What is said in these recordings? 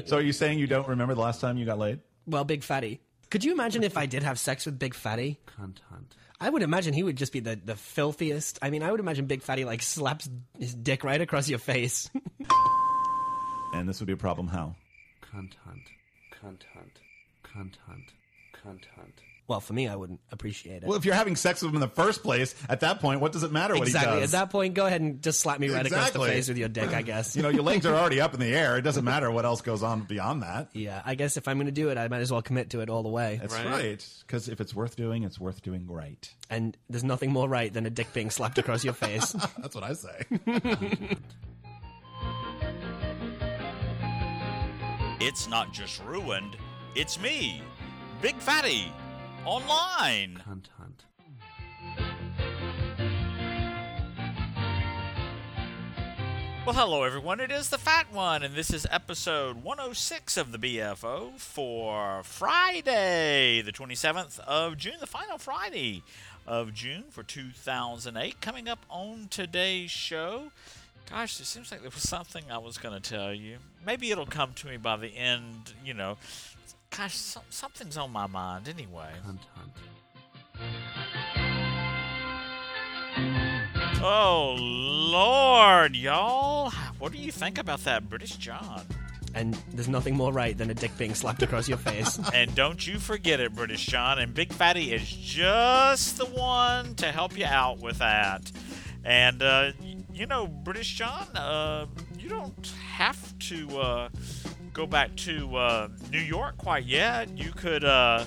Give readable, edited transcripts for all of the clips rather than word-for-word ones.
So are you saying you don't remember the last time you got laid? Well, Big Fatty. Could you imagine if I did have sex with Big Fatty? Cunt hunt. I would imagine he would just be the filthiest. I mean, I would imagine Big Fatty, like, slaps his dick right across your face. And this would be a problem how? Cunt hunt. Cunt hunt. Cunt hunt. Cunt hunt. Well, for me, I wouldn't appreciate it. Well, if you're having sex with him in the first place, at that point, what does it matter what he Exactly. does? At that point, go ahead and just slap me right across the Exactly. face with your dick, I guess. You know, your legs are already up in the air. It doesn't matter what else goes on beyond that. Yeah, I guess if I'm going to do it, I might as well commit to it all the way. That's right. Because if it's worth doing right. And there's nothing more right than a dick being slapped across your face. That's what I say. It's not just ruined, it's me, Big Fatty, online. Cunt hunt. Well, hello everyone, it is the Fat One, and this is episode 106 of the BFO for Friday, the 27th of June, the final Friday of June for 2008. Coming up on today's show, gosh, it seems like there was something I was going to tell you. Maybe it'll come to me by the end, you know. Gosh, something's on my mind anyway. Cunt hunt. Oh, Lord, y'all. What do you think about that British John? And there's nothing more right than a dick being slapped across your face. And don't you forget it, British John. And Big Fatty is just the one to help you out with that. And, you know, British John, you don't have to go back to New York quite yet. You could,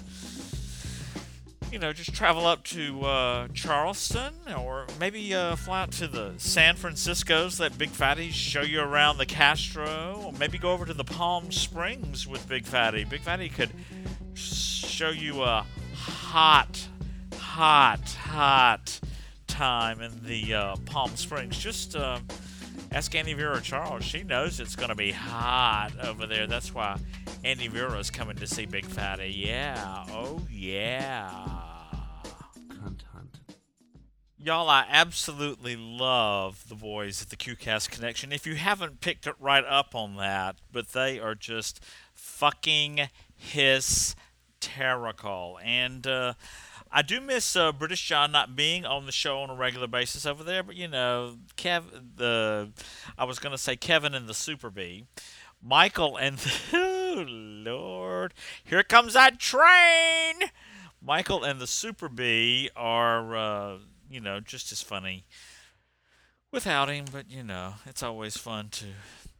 you know, just travel up to Charleston, or maybe fly out to the San Franciscos, let Big Fatty show you around the Castro, or maybe go over to the Palm Springs with Big Fatty. Big Fatty could show you a hot time in the Palm Springs. Just ask Annie Vera Charles. She knows it's going to be hot over there. That's why Annie Vera's coming to see Big Fatty. Yeah. Oh, yeah. Cunt hunt. Y'all, I absolutely love the boys at the QCast Connection. If you haven't picked it right up on that, but they are just fucking hysterical. And I do miss British John not being on the show on a regular basis over there, but you know, I was going to say Kevin and the Super Bee. Michael and oh, Lord, here comes that train! Michael and the Super Bee are, you know, just as funny without him, but, you know, it's always fun to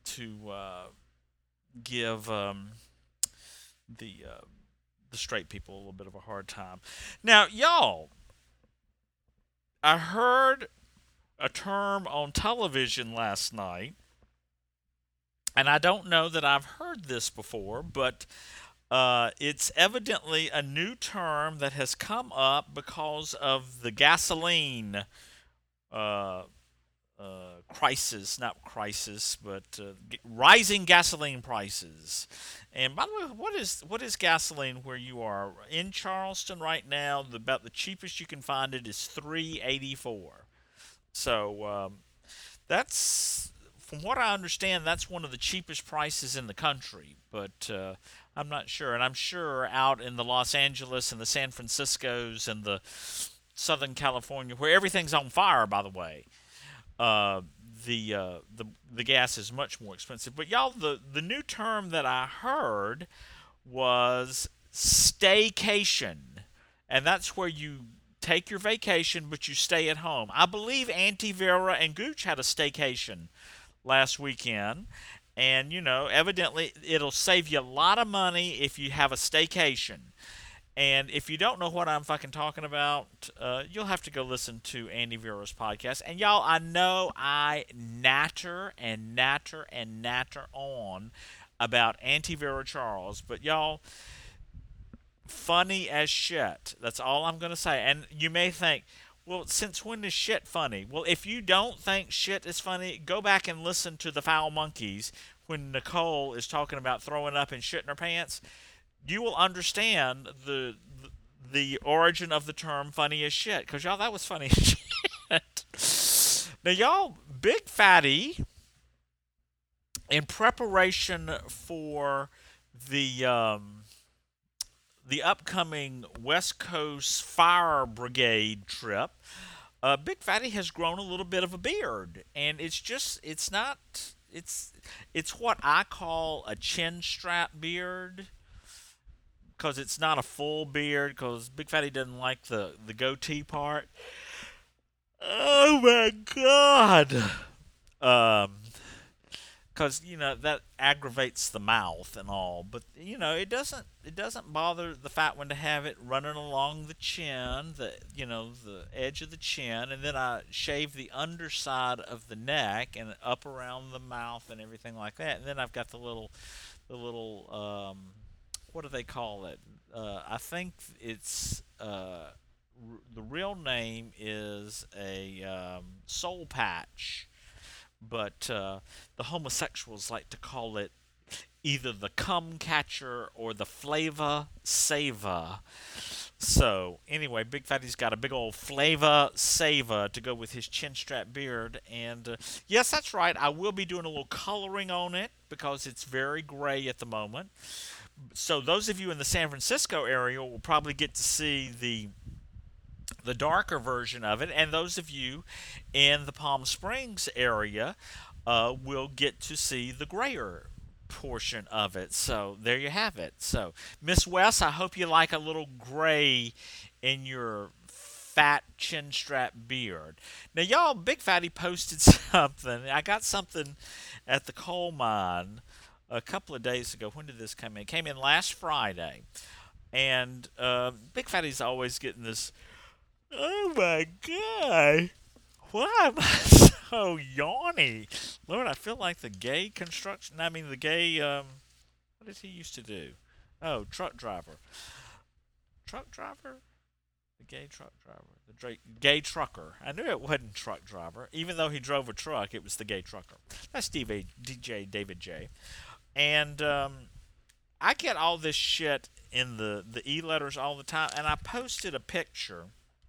give the straight people a little bit of a hard time. Now, y'all, I heard a term on television last night, and I don't know that I've heard this before, but it's evidently a new term that has come up because of the gasoline crisis, not crisis, but rising gasoline prices. And by the way, what is gasoline where you are? In Charleston right now, about the cheapest you can find it is $3.84. So that's, from what I understand, that's one of the cheapest prices in the country. But I'm not sure. And I'm sure out in the Los Angeles and the San Franciscos and the Southern California, where everything's on fire, by the way, the gas is much more expensive. But y'all, the new term that I heard was staycation, and that's where you take your vacation but you stay at home. I believe Auntie Vera and Gooch had a staycation last weekend, and you know, evidently it'll save you a lot of money if you have a staycation. And if you don't know what I'm fucking talking about, you'll have to go listen to Andy Vera's podcast. And y'all, I know I natter on about Auntie Vera Charles, but y'all, funny as shit. That's all I'm going to say. And you may think, well, since when is shit funny? Well, if you don't think shit is funny, go back and listen to the Foul Monkeys when Nicole is talking about throwing up and shit in her pants. You will understand the origin of the term funny as shit. Because, y'all, that was funny as shit. Now, y'all, Big Fatty in preparation for the upcoming West Coast Fire Brigade trip, Big Fatty has grown a little bit of a beard, and it's what I call a chin strap beard, because it's not a full beard, because Big Fatty doesn't like the goatee part. Oh my God! Because that aggravates the mouth and all, but it doesn't bother the fat one to have it running along the chin, the edge of the chin, and then I shave the underside of the neck and up around the mouth and everything like that, and then I've got the little what do they call it? I think it's the real name is a soul patch. But the homosexuals like to call it either the cum catcher or the flavor saver. So, anyway, Big Fatty's got a big old flavor saver to go with his chin strap beard. And, yes, that's right, I will be doing a little coloring on it because it's very gray at the moment. So, those of you in the San Francisco area will probably get to see the darker version of it, and those of you in the Palm Springs area will get to see the grayer portion of it. So there you have it. So Miss West, I hope you like a little gray in your fat chin strap beard. Now y'all, Big Fatty posted something. I got something at the coal mine a couple of days ago. When did this come in? It came in last Friday. And Big Fatty's always getting this, oh my God, why am I so yawny? Lord, I feel like the gay what does he used to do? Oh, truck driver. Truck driver? The gay truck driver. The gay trucker. I knew it wasn't truck driver. Even though he drove a truck, it was the gay trucker. That's DJ David J. And I get all this shit in the e-letters all the time, and I posted a picture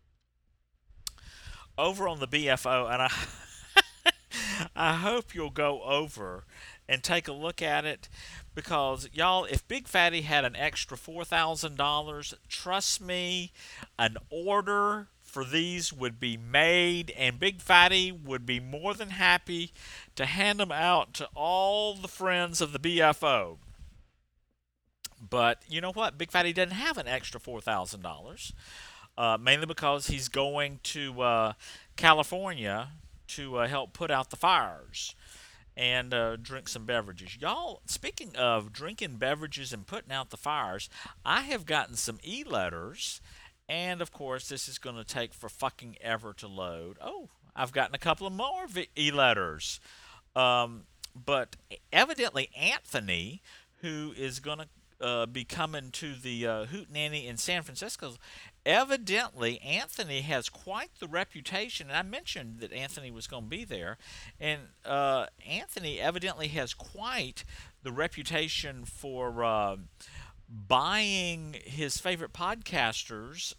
over on the BFO, and I hope you'll go over and take a look at it, because y'all, if Big Fatty had an extra $4,000, trust me, an order for these would be made, and Big Fatty would be more than happy to hand them out to all the friends of the BFO. But you know what? Big Fatty doesn't have an extra $4,000. Mainly because he's going to California to help put out the fires and drink some beverages. Y'all, speaking of drinking beverages and putting out the fires, I have gotten some e-letters, and of course this is going to take for fucking ever to load. Oh, I've gotten a couple of more e-letters. But evidently Anthony, who is going to be coming to the Hootenanny in San Francisco, evidently Anthony has quite the reputation, and I mentioned that Anthony was going to be there, and Anthony evidently has quite the reputation for buying his favorite podcasters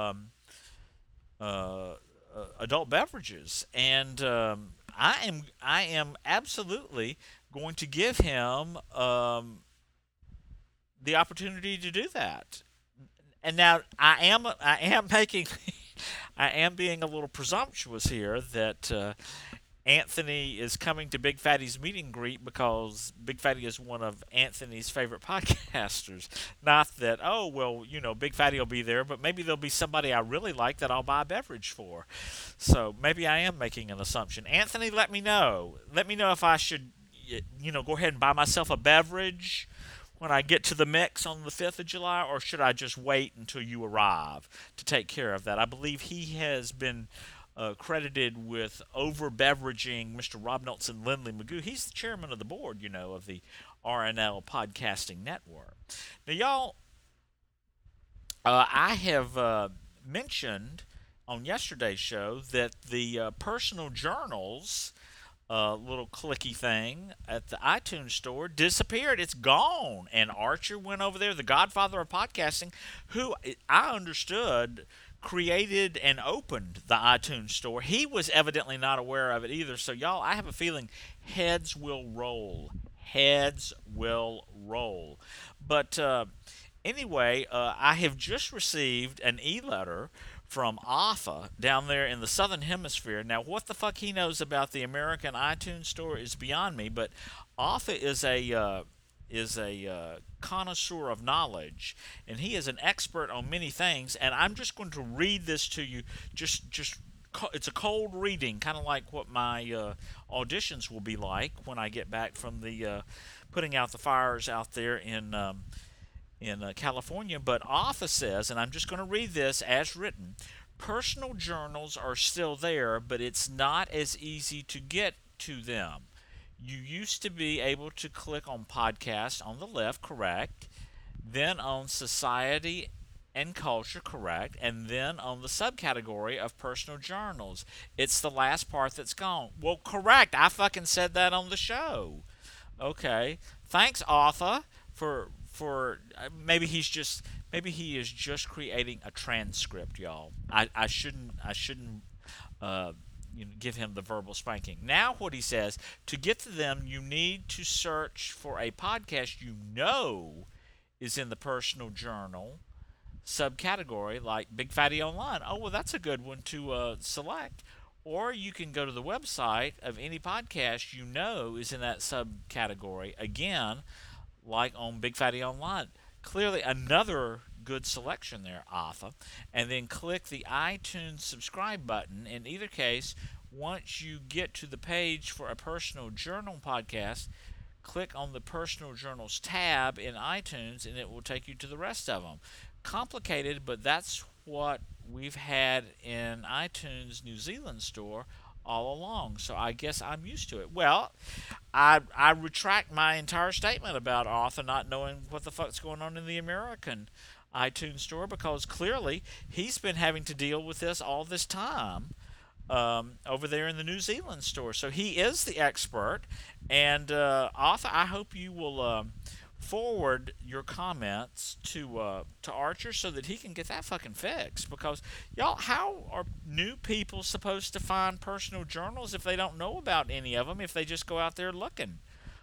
adult beverages, and I am absolutely going to give him the opportunity to do that. And now I am making, I am being a little presumptuous here that Anthony is coming to Big Fatty's meet and greet because Big Fatty is one of Anthony's favorite podcasters. Not that, oh, well, you know, Big Fatty will be there, but maybe there'll be somebody I really like that I'll buy a beverage for. So maybe I am making an assumption. Anthony, let me know. Let me know if I should, you know, go ahead and buy myself a beverage when I get to the mix on the 5th of July, or should I just wait until you arrive to take care of that? I believe he has been credited with over-beveraging Mr. Rob Nelson Lindley Magoo. He's the chairman of the board, you know, of the RNL Podcasting Network. Now, y'all, I have mentioned on yesterday's show that the personal journals little clicky thing at the iTunes store disappeared. It's gone. And Archer went over there, the godfather of podcasting, who I understood created and opened the iTunes store. He was evidently not aware of it either. So, y'all, I have a feeling heads will roll. heads will roll. But anyway, I have just received an e-letter from Arthur down there in the southern hemisphere. Now, what the fuck he knows about the American iTunes store is beyond me, but Arthur is a connoisseur of knowledge, and he is an expert on many things. And I'm just going to read this to you. It's a cold reading, kind of like what my auditions will be like when I get back from the putting out the fires out there in California. But Arthur says, and I'm just going to read this as written: personal journals are still there, but it's not as easy to get to them. You used to be able to click on podcast on the left, correct, then on society and culture, correct, and then on the subcategory of personal journals. It's the last part that's gone. Well, correct. I fucking said that on the show. Okay. Thanks, Arthur, for maybe he is just creating a transcript, y'all. I shouldn't give him the verbal spanking. Now what he says, to get to them, you need to search for a podcast you know is in the personal journal subcategory, like Big Fatty Online. Oh, well, that's a good one to select. Or you can go to the website of any podcast you know is in that subcategory. Again, like on Big Fatty Online. Clearly another good selection there, Arthur. And then click the iTunes subscribe button. In either case, once you get to the page for a personal journal podcast, click on the personal journals tab in iTunes, and it will take you to the rest of them. Complicated, but that's what we've had in iTunes New Zealand store all along, so I guess I'm used to it. Well, I retract my entire statement about Arthur not knowing what the fuck's going on in the American iTunes store, because clearly he's been having to deal with this all this time over there in the New Zealand store. So he is the expert, and Arthur, I hope you will forward your comments to Archer so that he can get that fucking fixed. Because y'all, how are new people supposed to find personal journals if they don't know about any of them? If they just go out there looking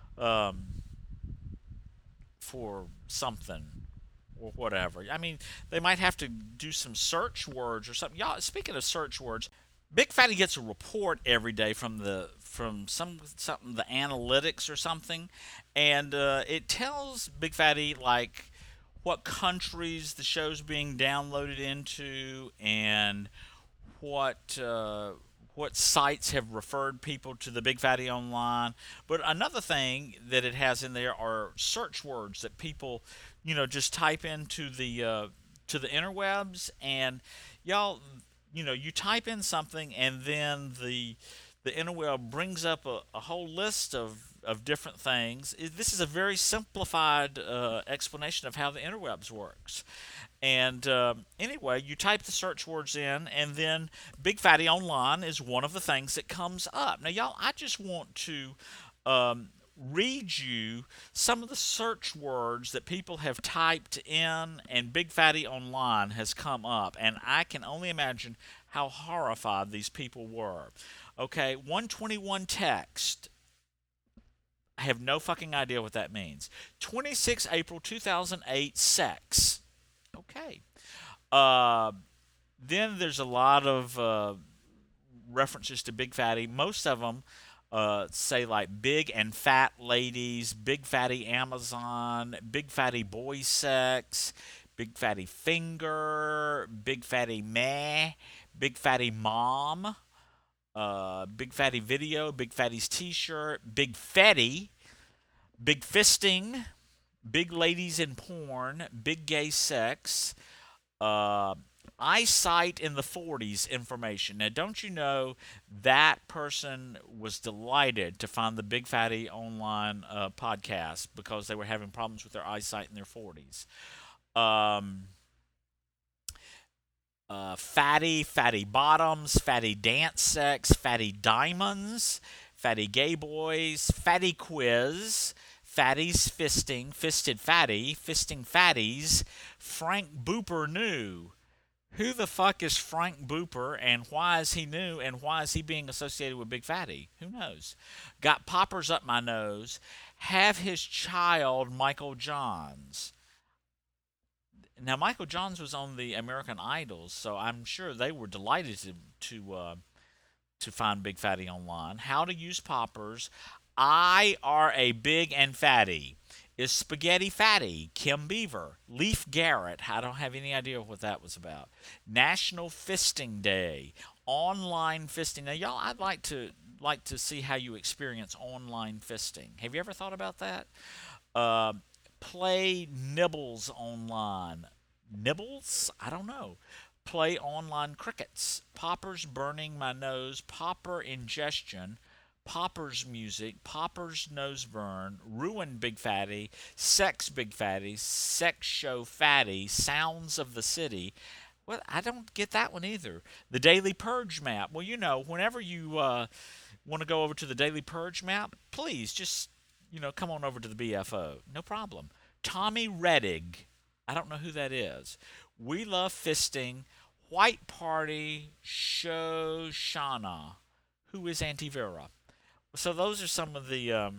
for something or whatever. I mean, they might have to do some search words or something. Y'all, speaking of search words, Big Fatty gets a report every day from the analytics or something, and it tells Big Fatty like what countries the show's being downloaded into and what sites have referred people to the Big Fatty Online. But another thing that it has in there are search words that people, just type into the interwebs, and y'all, you type in something, and then the interweb brings up a whole list of different things. This is a very simplified explanation of how the interwebs works. And anyway, you type the search words in, and then Big Fatty Online is one of the things that comes up. Now, y'all, I just want to read you some of the search words that people have typed in, and Big Fatty Online has come up, and I can only imagine how horrified these people were. Okay, 121 text. I have no fucking idea what that means. 26 April 2008 sex. Okay. Then there's a lot of references to Big Fatty. Most of them say like big and fat ladies, Big Fatty Amazon, Big Fatty boy sex, Big Fatty finger, Big Fatty meh, Big Fatty mom, Big Fatty video, Big Fatty's t-shirt, Big Fatty, Big fisting, big ladies in porn, big gay sex, eyesight in the 40s information. Now, don't you know that person was delighted to find the Big Fatty Online podcast because they were having problems with their eyesight in their 40s. Fatty bottoms, fatty dance sex, fatty diamonds, fatty gay boys, fatty quiz, fatties fisting, fisted fatty, fisting fatties, Frank Booper new. Who the fuck is Frank Booper, and why is he new, and why is he being associated with Big Fatty? Who knows? Got poppers up my nose. have his child, Michael Johns. Now, Michael Johns was on the American Idols, so I'm sure they were delighted to find Big Fatty online. How to use poppers. I are a big and fatty. Is Spaghetti Fatty? Kim Beaver. Leaf Garrett. I don't have any idea what that was about. National Fisting Day. Online fisting. Now, y'all, I'd like to see how you experience online fisting. Have you ever thought about that? Play nibbles online. Nibbles? I don't know. Play online crickets. Poppers burning my nose. Popper ingestion. Poppers music. Poppers nose burn. Ruin Big Fatty. Sex Big Fatty. Sex show fatty. Sounds of the city. Well, I don't get that one either. The Daily Purge map. Well, you know, whenever you want to go over to the Daily Purge map, please just, come on over to the BFO. No problem. Tommy Rettig. I don't know who that is. We Love Fisting. White Party. Shoshana. Who is Auntie Vera? So those are some of the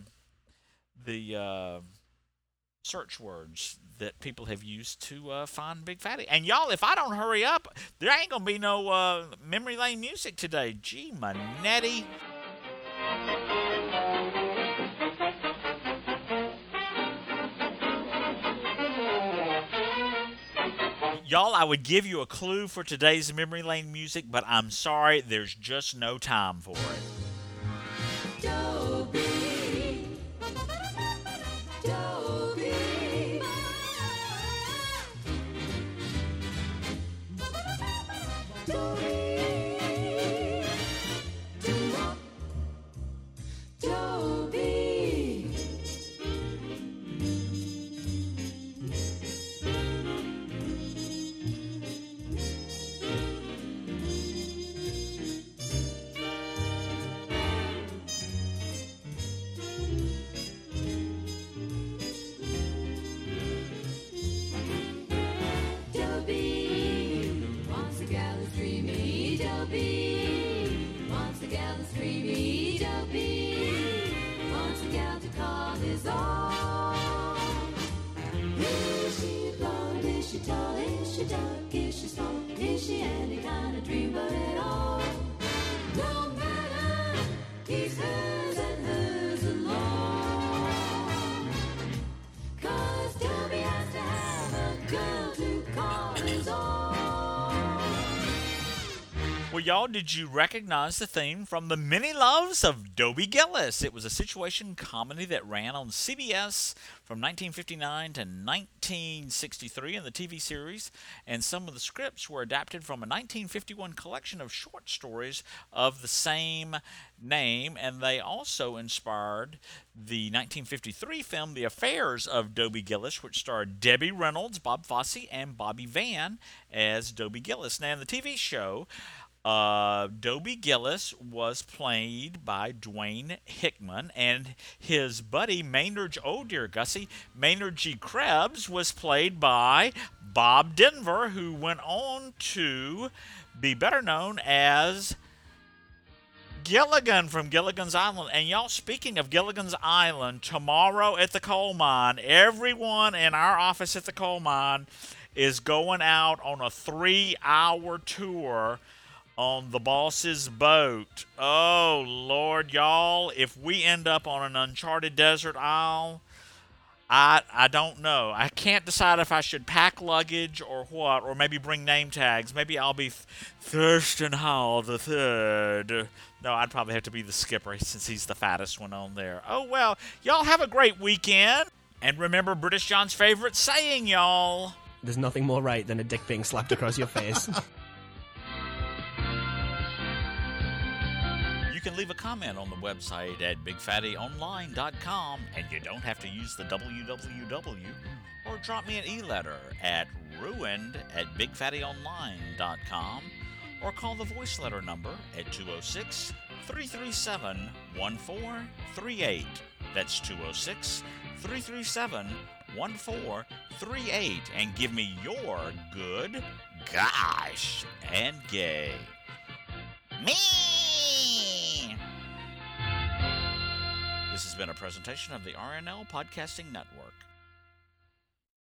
search words that people have used to find Big Fatty. And y'all, if I don't hurry up, there ain't gonna be no memory lane music today. Gee, Manetti. Y'all, I would give you a clue for today's memory lane music, but I'm sorry, there's just no time for it. Dobie, Dobie, Dobie, Dobie. Well, y'all, did you recognize the theme from The Many Loves of Dobie Gillis? It was a situation comedy that ran on CBS from 1959 to 1963 in the TV series, and some of the scripts were adapted from a 1951 collection of short stories of the same name, and they also inspired the 1953 film The Affairs of Dobie Gillis, which starred Debbie Reynolds, Bob Fosse, and Bobby Van as Dobie Gillis. Now, in the TV show, Dobie Gillis was played by Dwayne Hickman, and his buddy Maynard, oh dear Gussie, Maynard G. Krebs was played by Bob Denver, who went on to be better known as Gilligan from Gilligan's Island. And y'all, speaking of Gilligan's Island, tomorrow at the coal mine, everyone in our office at the coal mine is going out on a 3-hour tour on the boss's boat. Oh, Lord, y'all, if we end up on an uncharted desert isle, I don't know. I can't decide if I should pack luggage or what, or maybe bring name tags. Maybe I'll be Thurston Howell the Third. No, I'd probably have to be the skipper since he's the fattest one on there. Oh, well, y'all have a great weekend. And remember British John's favorite saying, y'all. There's nothing more right than a dick being slapped across your face. You can leave a comment on the website at bigfattyonline.com, and you don't have to use the www, or drop me an e-letter at ruined@bigfattyonline.com, or call the voice letter number at 206-337-1438. That's 206-337-1438, and give me your good, gosh, and gay. Me! This has been a presentation of the RNL Podcasting Network.